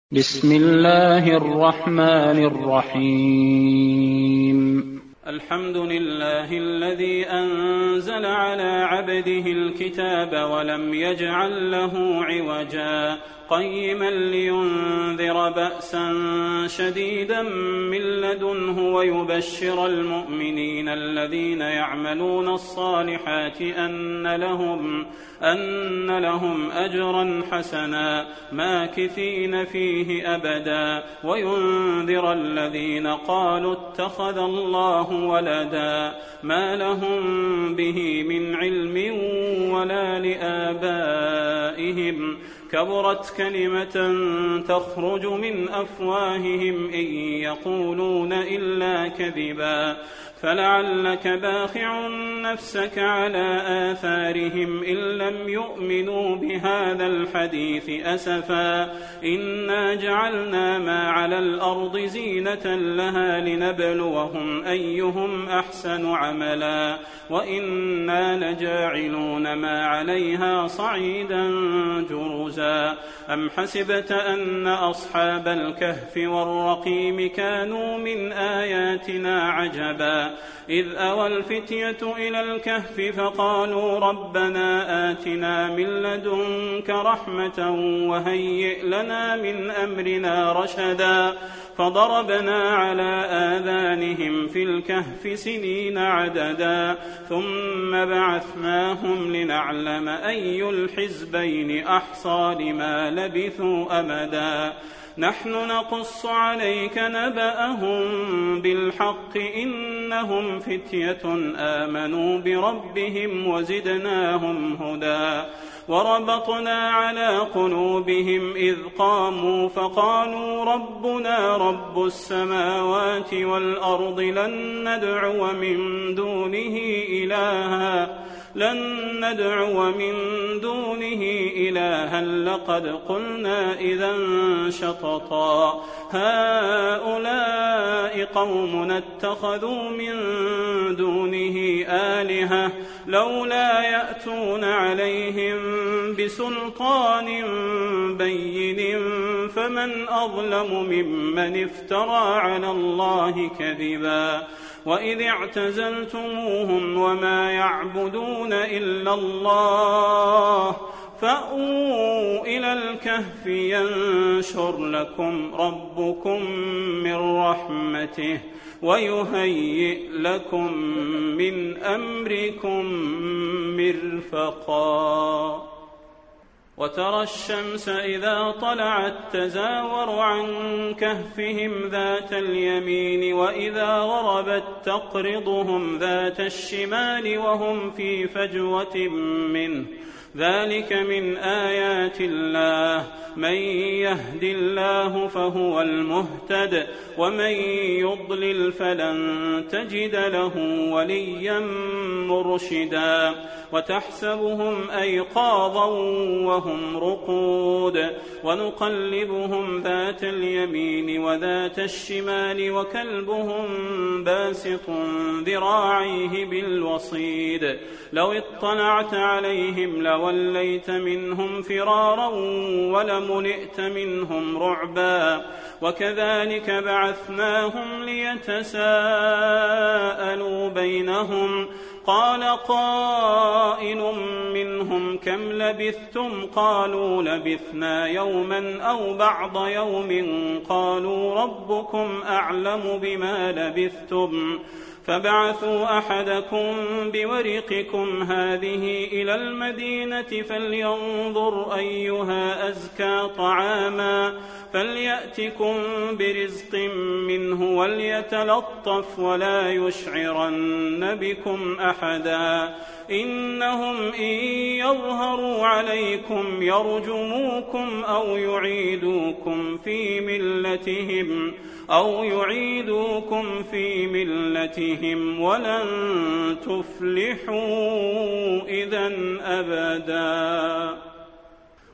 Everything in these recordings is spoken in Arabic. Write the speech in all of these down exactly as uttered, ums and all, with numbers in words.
بسم الله الرحمن الرحيم. الحمد لله الذي أنزل على عبده الكتاب ولم يجعل له عوجا قيما لينذر بأسا شديدا من لدنه ويبشر المؤمنين الذين يعملون الصالحات أن لهم, أن لهم أجرا حسنا ماكثين فيه أبدا وينذر الذين قالوا اتخذ الله ولدا ما لهم به من علم ولا لآبائهم كبرت كلمة تخرج من أفواههم إن يقولون إلا كذبا فلعلك باخع نفسك على آثارهم إن لم يؤمنوا بهذا الحديث أسفا إنا جعلنا ما على الأرض زينة لها لنبلوهم أيهم أحسن عملا وإنا لجاعلون ما عليها صعيدا جرزا أم حسبت أن أصحاب الكهف والرقيم كانوا من آياتنا عجبا إذ أوى الفتية إلى الكهف فقالوا ربنا آتنا من لدنك رحمة وهيئ لنا من أمرنا رشدا فضربنا على آذانهم في الكهف سنين عددا ثم بعثناهم لنعلم أي الحزبين أحصى لما لبثوا أمدا نحن نقص عليك نبأهم بالحق إنهم فتية آمنوا بربهم وزدناهم هدى وربطنا على قلوبهم إذ قاموا فقالوا ربنا رب السماوات والأرض لن ندعو من دونه إلها لن ندعو من دونه إلها لقد قلنا إذا شططا هؤلاء قومنا اتخذوا من دونه آلهة لولا يأتون عليهم بسلطان بين فمن أظلم ممن افترى على الله كذبا وإذ اعتزلتموهم وما يعبدون إلا الله فأووا إلى الكهف ينشر لكم ربكم من رحمته ويهيئ لكم من أمركم مرفقا وترى الشمس إذا طلعت تزاور عن كهفهم ذات اليمين وإذا غربت تقرضهم ذات الشمال وهم في فجوة منه ذلك من آيات الله من يهد الله فهو المهتد ومن يضلل فلن تجد له وليا مرشدا وتحسبهم أيقاظا وهم رقود ونقلبهم ذات اليمين وذات الشمال وكلبهم باسط ذراعيه بالوصيد لو اطلعت عليهم لوليت منهم فرارا ولملئت منهم رعبا وكذلك بعثناهم ليتساءلوا بينهم قال قائل منهم كم لبثتم قالوا لبثنا يوما أو بعض يوم قالوا ربكم أعلم بما لبثتم فابعثوا أحدكم بورقكم هذه إلى المدينة فلينظر أيها أزكى طعاما فليأتكم برزق منه وليتلطف ولا يشعرن بكم أحدا إنهم إن يظهروا عليكم يرجموكم أو يعيدوكم في ملتهم أو يعيدوكم في ملتهم ولن تفلحوا إذا أبدا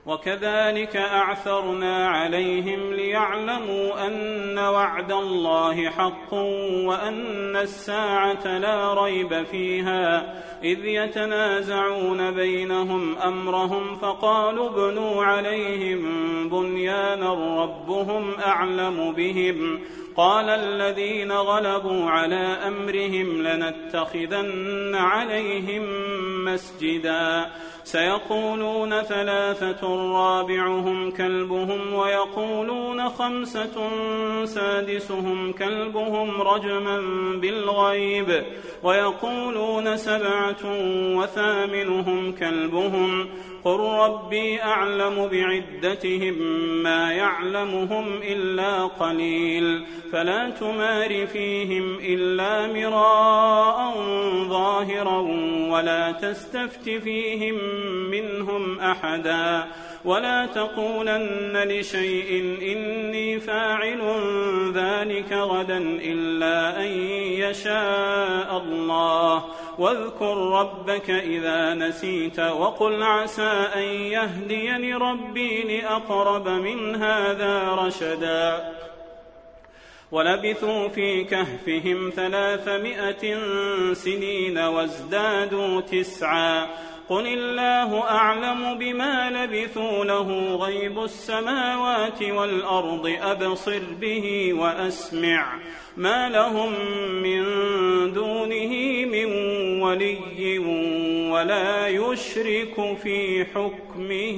وكذلك أعثرنا عليهم ليعلموا أن وعد الله حق وأن الساعة لا ريب فيها إذ يتنازعون بينهم أمرهم فقالوا ابنوا عليهم بنيانا ربهم أعلم بهم قال الذين غلبوا على أمرهم لنتخذن عليهم مسجدا سيقولون ثلاثة رابعهم كلبهم ويقولون خمسة سادسهم كلبهم رجما بالغيب ويقولون سبعة وثامنهم كلبهم قل ربي أعلم بعدتهم ما يعلمهم إلا قليل فلا تمار فيهم إلا مراء ظاهرا ولا تستفت فيهم منهم أحدا ولا تقولن لشيء إني فاعل ذلك غدا إلا أن يشاء الله واذكر ربك إذا نسيت وقل عسى أن يهديني ربي لأقرب من هذا رشدا ولبثوا في كهفهم ثلاثمائة سنين وازدادوا تسعا قل الله أعلم بما لبثوا له غيب السماوات والأرض أبصر به وأسمع ما لهم من دونه من ولي ولا يشرك في حكمه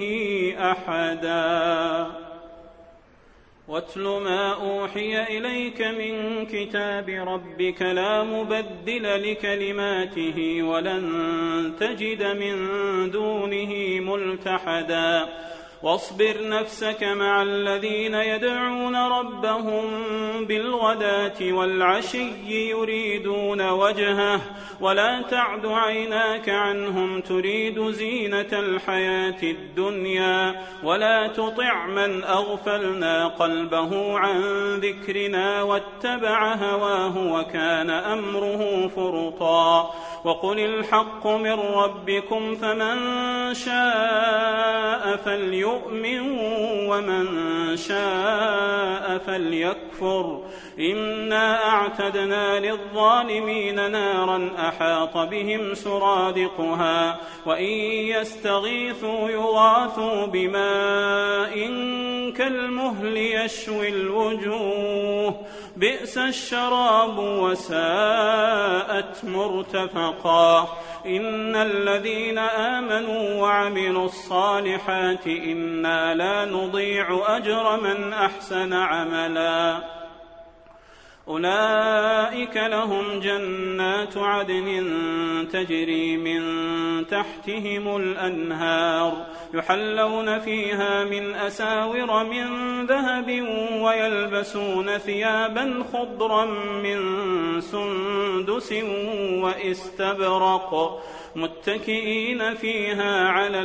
أحدا واتل ما أوحي إليك من كتاب ربك لا مبدل لكلماته ولن تجد من دونه ملتحدا واصبر نفسك مع الذين يدعون ربهم بالغداة والعشي يريدون وجهه ولا تعد عيناك عنهم تريد زينة الحياة الدنيا ولا تطع من أغفلنا قلبه عن ذكرنا واتبع هواه وكان أمره فرطا وقل الحق من ربكم فمن شاء فليؤمن ومن شاء فليكفر إنا أعتدنا للظالمين نارا أحاط بهم سرادقها وإن يستغيثوا يغاثوا بماء كالمهل يشوي الوجوه بئس الشراب وساءت مرتفقا إن الذين آمنوا وعملوا الصالحات إنا لا نضيع أجر من أحسن عملا أولئك لهم جنات عدن تجري من تحتهم الأنهار يحلون فيها من أساور من ذهب ويلبسون ثيابا خضرا من سندس واستبرق متكئين فيها على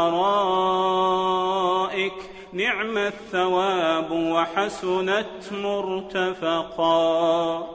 الأرائك نعم الثواب وحسنت مرتفقا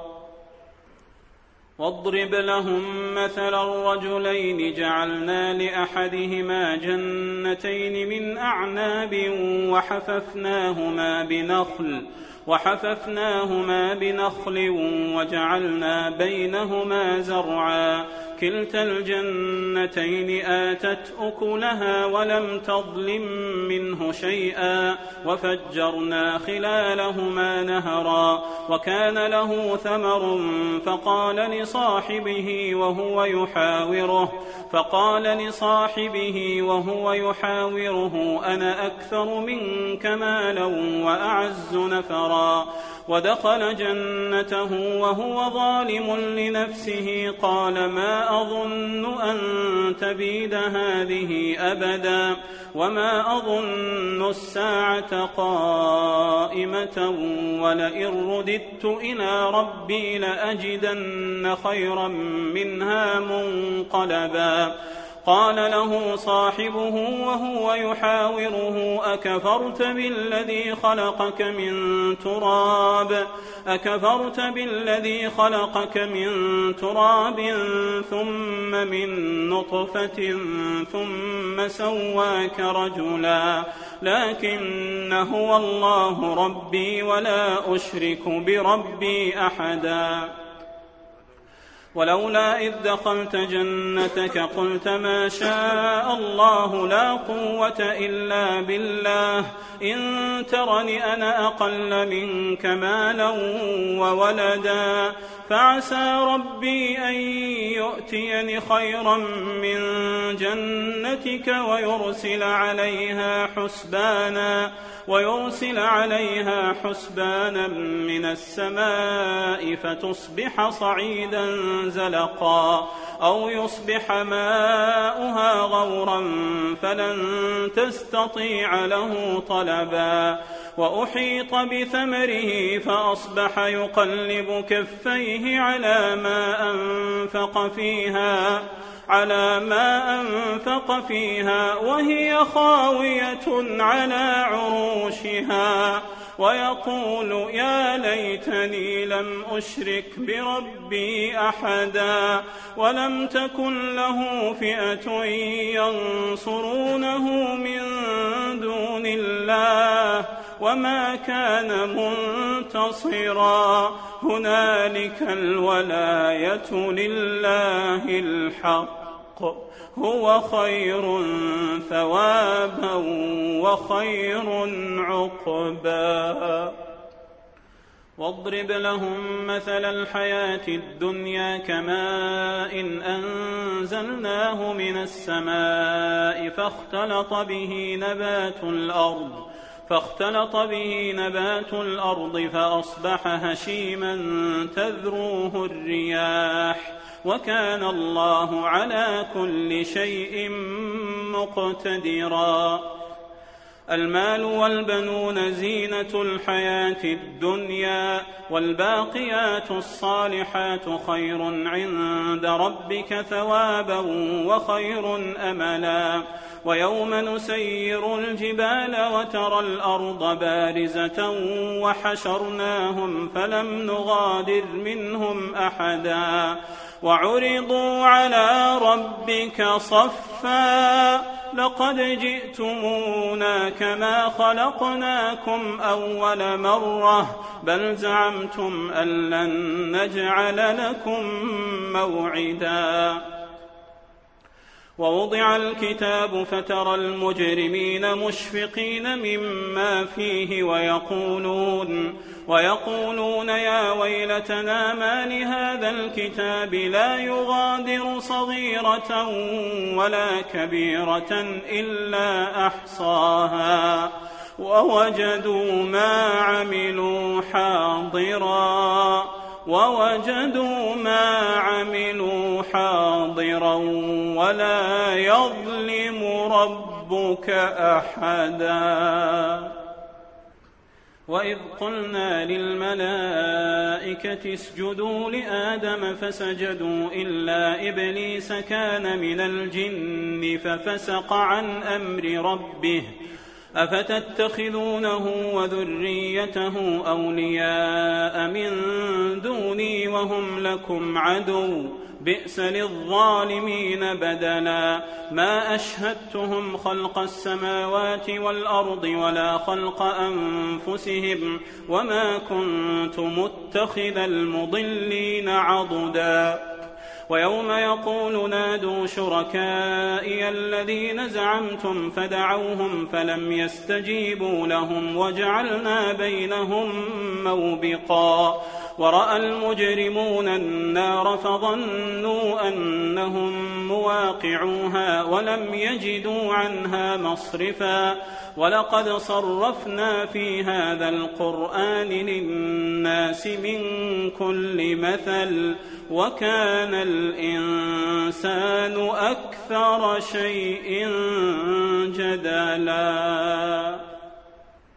واضرب لهم مثل الرجلين جعلنا لأحدهما جنتين من أعناب وحففناهما بنخل وحففناهما بنخل وجعلنا بينهما زرعا كلتا الجنتين آتت أكلها ولم تظلم منه شيئا وفجرنا خلالهما نهرا وكان له ثمر فقال لصاحبه وهو يحاوره فقال لصاحبه وهو يحاوره أنا أكثر منك مالا وأعز نفرا ودخل جنته وهو ظالم لنفسه قال ما أظن أن تبيد هذه أبدا وما أظن الساعة قائمة ولئن رددت إلى ربي لأجدن خيرا منها منقلبا قال له صاحبه وهو يحاوره أكفرت بالذي خلقك من تراب أكفرت بالذي خلقك من تراب ثم من نطفة ثم سواك رجلا لكن هو الله ربي ولا أشرك بربي أحدا ولولا إذ دخلت جنتك قلت ما شاء الله لا قوة إلا بالله إن ترني أنا أقل منك مالا وولدا فعسى ربي أن يؤتيني خيرا من جنتك ويرسل عليها حسبانا ويرسل عليها حسبانا من السماء فتصبح صعيدا زلقا أو يصبح ماؤها غورا فلن تستطيع له طلبا وأحيط بثمره فأصبح يقلب كفيه على ما أنفق فيها على ما أنفق فيها وهي خاوية على عروشها ويقول يا ليتني لم أشرك بربي أحدا ولم تكن له فئة ينصرونه من دون الله وما كان منتصرا هنالك الولاية لله الحق هو خير ثوابا وخير عقبا واضرب لهم مثل الحياة الدنيا كماء إن أنزلناه من السماء فاختلط به نبات الأرض فاختلط به نبات الأرض فأصبح هشيما تذروه الرياح وكان الله على كل شيء مقتدرا المال والبنون زينة الحياة الدنيا والباقيات الصالحات خير عند ربك ثوابا وخير أملا ويوم نسير الجبال وترى الأرض بارزة وحشرناهم فلم نغادر منهم أحدا وعرضوا على ربك صفا لقد جئتمونا كما خلقناكم أول مرة بل زعمتم أن لن نجعل لكم موعدا ووضع الكتاب فترى المجرمين مشفقين مما فيه ويقولون ويقولون يا ويلتنا ما لهذا الكتاب لا يغادر صغيرة ولا كبيرة إلا أحصاها ووجدوا ما عملوا حاضرا ووجدوا ما عملوا حاضرا ولا يظلم ربك أحدا وإذ قلنا للملائكة اسجدوا لآدم فسجدوا إلا إبليس كان من الجن ففسق عن أمر ربه أفتتخذونه وذريته أولياء من دوني وهم لكم عدو بئس للظالمين بدلا ما أشهدتهم خلق السماوات والأرض ولا خلق أنفسهم وما كنت متخذ المضلين عضدا ويوم يقول نادوا شركائي الذين زعمتم فدعوهم فلم يستجيبوا لهم وجعلنا بينهم موبقا ورأى المجرمون النار فظنوا أنهم مواقعوها ولم يجدوا عنها مصرفا ولقد صرفنا في هذا القرآن للناس من كل مثل وكان الإنسان أكثر شيء جدلا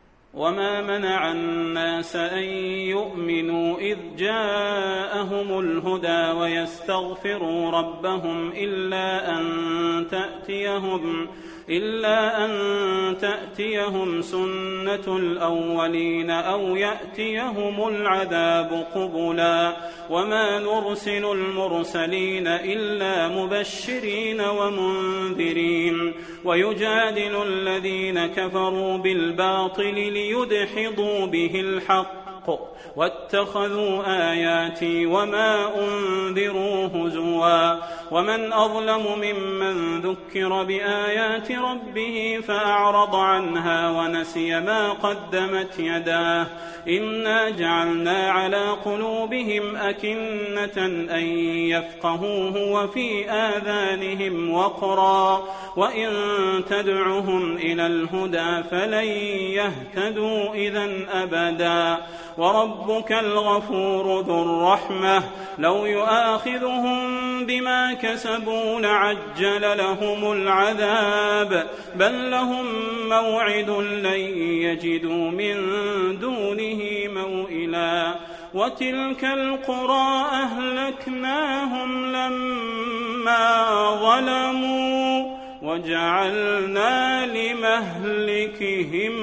وما منع الناس أن يؤمنوا إذ جاءهم الهدى ويستغفروا ربهم إلا أن تأتيهم إلا أن تأتيهم سنة الأولين أو يأتيهم العذاب قبلا وما نرسل المرسلين إلا مبشرين ومنذرين ويجادل الذين كفروا بالباطل ليدحضوا به الحق واتخذوا آياتي وما أنذروا هزوا ومن أظلم ممن ذكر بآيات ربه فأعرض عنها ونسي ما قدمت يداه إنا جعلنا على قلوبهم أكنة أن يفقهوه وفي آذانهم وقرا وإن تدعهم إلى الهدى فلن يهتدوا إذن أبدا وربك الغفور ذو الرحمة لو يؤاخذهم بما كسبوا لعجل لهم العذاب بل لهم موعد لن يجدوا من دونه موئلا وتلك القرى أهلكناهم لما ظلموا وجعلنا لمهلكهم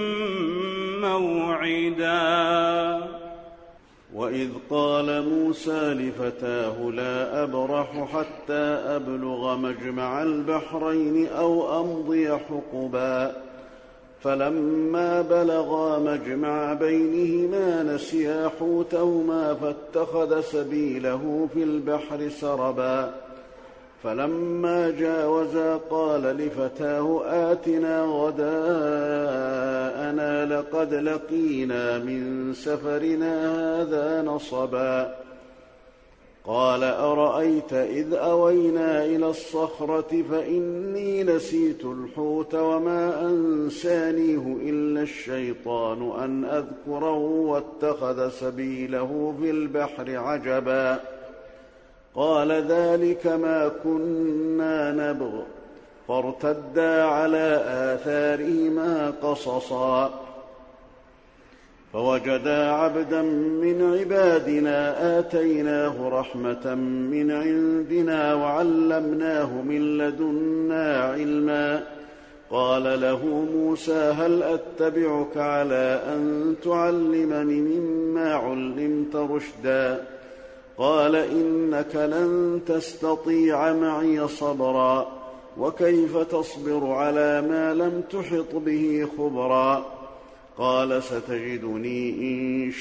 موعدا. وإذ قال موسى لفتاه لا أبرح حتى أبلغ مجمع البحرين أو أمضي حقبا فلما بلغا مجمع بينهما نسيا حوتهما فاتخذ سبيله في البحر سربا فلما جاوزا قال لفتاه آتنا غداءنا لقد لقينا من سفرنا هذا نصبا قال أرأيت إذ أوينا إلى الصخرة فإني نسيت الحوت وما أنسانيه إلا الشيطان أن أذكره واتخذ سبيله في البحر عجبا قال ذلك ما كنا نبغ فارتدا على آثارهما قصصا فوجدا عبدا من عبادنا آتيناه رحمة من عندنا وعلمناه من لدنا علما قال له موسى هل أتبعك على أن تعلمني مما علمت رشدا قال إنك لن تستطيع معي صبرا وكيف تصبر على ما لم تحط به خبرا قال ستجدني إن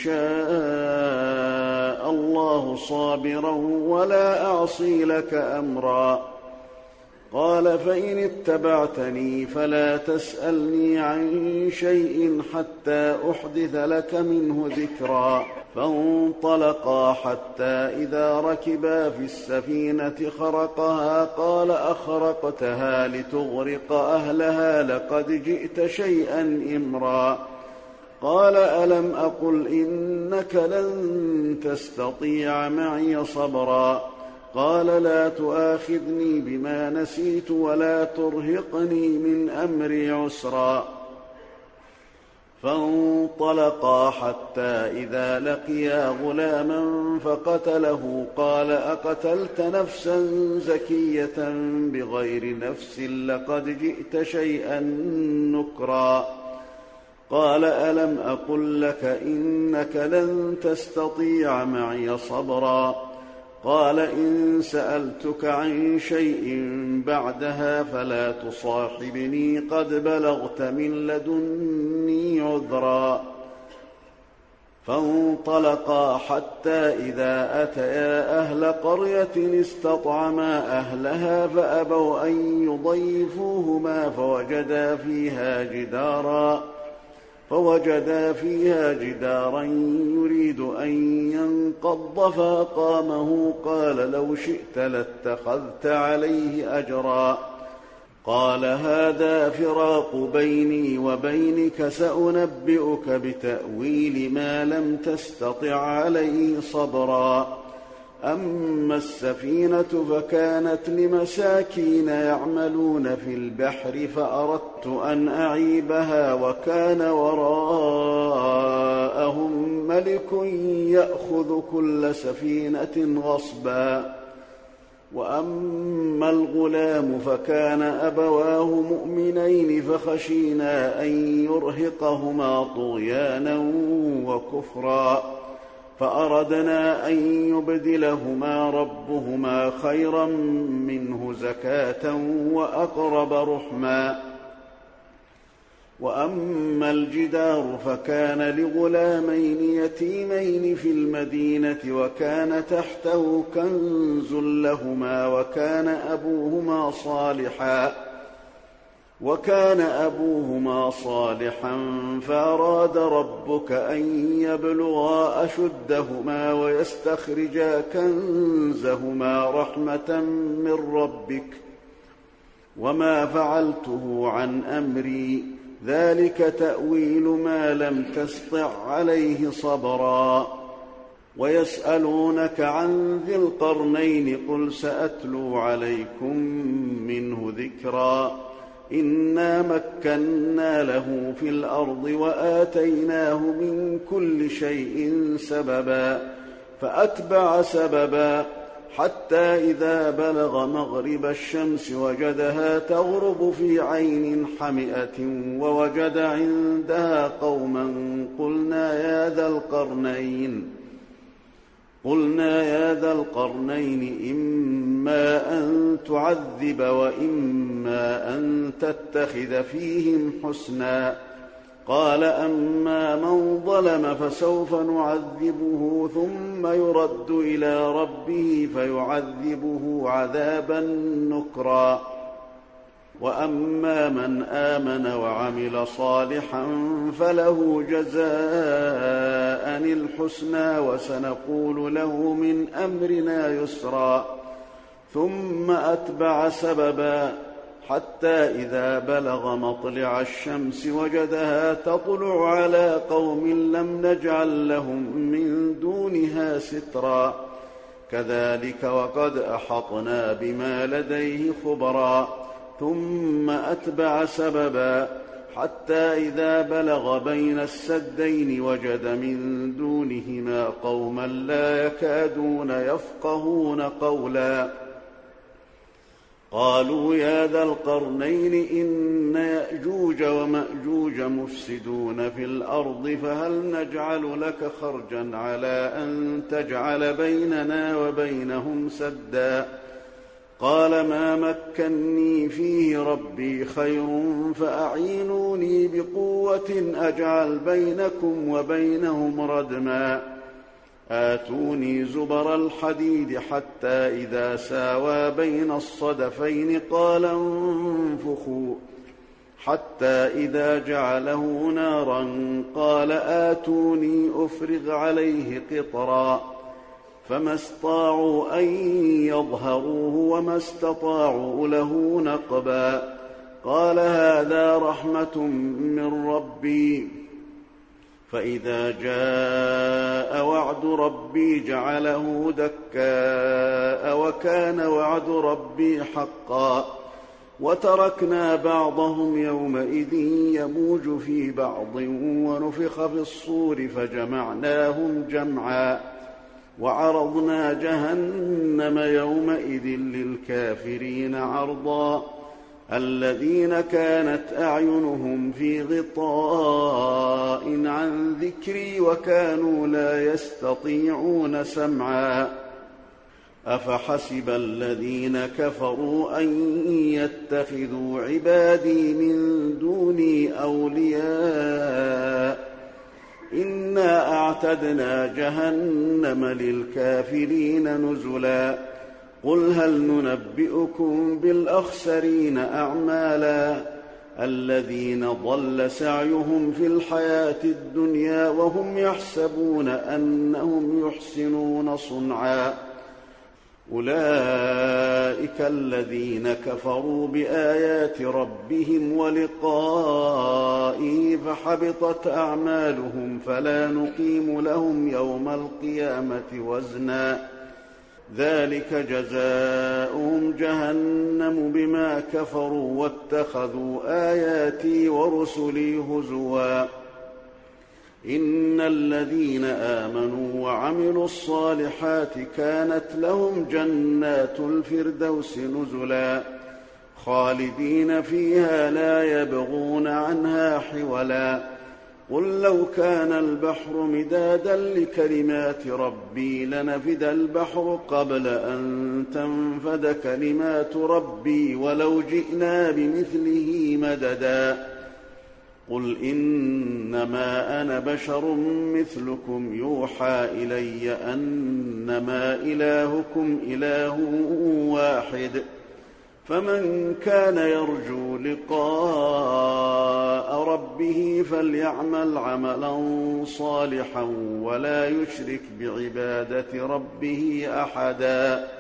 شاء الله صابرا ولا أعصي لك أمرا قال فإن اتبعتني فلا تسألني عن شيء حتى أحدث لك منه ذكرا فانطلقا حتى إذا ركبا في السفينة خرقها قال أخرقتها لتغرق أهلها لقد جئت شيئا إمرا قال ألم أقل إنك لن تستطيع معي صبرا قال لا تؤاخذني بما نسيت ولا ترهقني من أمري عسرا فانطلقا حتى إذا لقيا غلاما فقتله قال أقتلت نفسا زكية بغير نفس لقد جئت شيئا نكرا قال ألم أقل لك إنك لن تستطيع معي صبرا قال إن سألتك عن شيء بعدها فلا تصاحبني قد بلغت من لدني عذرا فانطلقا حتى إذا أتيا أهل قرية استطعما أهلها فأبوا أن يضيفوهما فوجدا فيها جدارا فوجدا فيها جدارا يريد أن ينقض فأقامه قال لو شئت لاتخذت عليه أجرا قال هذا فراق بيني وبينك سأنبئك بتأويل ما لم تستطع عليه صبرا أما السفينة فكانت لمساكين يعملون في البحر فأردت أن أعيبها وكان وراءهم ملك يأخذ كل سفينة غصبا. وأما الغلام فكان أبواه مؤمنين فخشينا أن يرهقهما طغيانا وكفرا فأردنا أن يبدلهما ربهما خيرا منه زكاة وأقرب رحما. وأما الجدار فكان لغلامين يتيمين في المدينة وكان تحته كنز لهما وكان أبوهما صالحا وكان أبوهما صالحا فأراد ربك أن يبلغا أشدهما ويستخرجا كنزهما رحمة من ربك وما فعلته عن أمري ذلك تأويل ما لم تسطع عليه صبرا. ويسألونك عن ذي القرنين قل سأتلو عليكم منه ذكرا. إنا مكنا له في الأرض وآتيناه من كل شيء سببا فأتبع سببا حتى إذا بلغ مغرب الشمس وجدها تغرب في عين حمئة ووجد عندها قوما قلنا يا ذا القرنين قلنا يا ذا القرنين إما أن تعذب وإما أن تتخذ فيهم حسنا. قال أما من ظلم فسوف نعذبه ثم يرد إلى ربه فيعذبه عذابا نكرا. وأما من آمن وعمل صالحا فله جزاء الحسنى وسنقول له من أمرنا يسرا. ثم أتبع سببا حتى إذا بلغ مطلع الشمس وجدها تطلع على قوم لم نجعل لهم من دونها سترا. كذلك وقد أحطنا بما لديه خبرا. ثم أتبع سببا حتى إذا بلغ بين السدين وجد من دونهما قوما لا يكادون يفقهون قولا. قالوا يا ذا القرنين إن يأجوج ومأجوج مفسدون في الأرض فهل نجعل لك خرجا على أن تجعل بيننا وبينهم سدا. قال ما مكني فيه ربي خير فأعينوني بقوة أجعل بينكم وبينهم ردما. آتوني زبر الحديد حتى إذا ساوى بين الصدفين قال انفخوا حتى إذا جعله نارا قال آتوني أفرغ عليه قطرا. فما استطاعوا أن يظهروه وما استطاعوا له نقبا. قال هذا رحمة من ربي فإذا جاء وعد ربي جعله دكاء وكان وعد ربي حقا. وتركنا بعضهم يومئذ يموج في بعض ونفخ في الصور فجمعناهم جمعا. وعرضنا جهنم يومئذ للكافرين عرضا. الذين كانت أعينهم في غطاء عن ذكري وكانوا لا يستطيعون سمعا. أفحسب الذين كفروا أن يتخذوا عبادي من دوني أولياء إنا أعتدنا جهنم للكافرين نزلا. قل هل ننبئكم بالأخسرين أعمالا الذين ضل سعيهم في الحياة الدنيا وهم يحسبون أنهم يحسنون صنعا. أولئك الذين كفروا بآيات ربهم ولقائه فحبطت أعمالهم فلا نقيم لهم يوم القيامة وزنا. ذلك جزاؤهم جهنم بما كفروا واتخذوا آياتي ورسلي هزوا. إن إن الذين آمنوا وعملوا الصالحات كانت لهم جنات الفردوس نزلا خالدين فيها لا يبغون عنها حولا قل لو كان البحر مدادا لكلمات ربي لنفد البحر قبل أن تنفد كلمات ربي ولو جئنا بمثله مددا قل إنما أنا بشر مثلكم يوحى إلي أنما إلهكم إله واحد فمن كان يرجو لقاء ربه فليعمل عملا صالحا ولا يشرك بعبادة ربه أحدا